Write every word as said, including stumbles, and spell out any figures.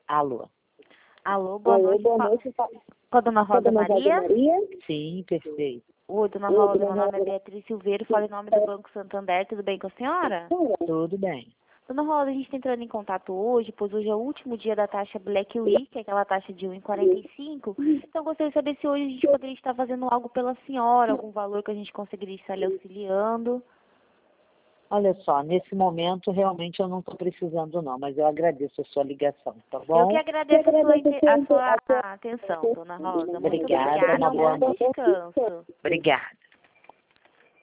Alô. Alô, boa Alô, noite. boa Fa- noite. Fa- Com a dona Com a Rosa dona Rosa Maria? Maria? Sim, perfeito. Oi, dona Oi, Rosa, dona meu nome é Rosa. Beatriz Silveira, falo em nome do Banco Santander, tudo bem com a senhora? Tudo bem. Dona Rosa, a gente está entrando em contato hoje, pois hoje é o último dia da taxa Black Week, que é aquela taxa de um real e quarenta e cinco. Então, gostaria de saber se hoje a gente poderia estar fazendo algo pela senhora, algum valor que a gente conseguiria estar lhe auxiliando. Olha só, nesse momento realmente eu não estou precisando não, mas eu agradeço a sua ligação, tá bom? Eu que agradeço a sua, inte- a sua atenção, dona Rosa. Muito Obrigada, obrigada e uma um boa bom noite. descanso. Obrigada.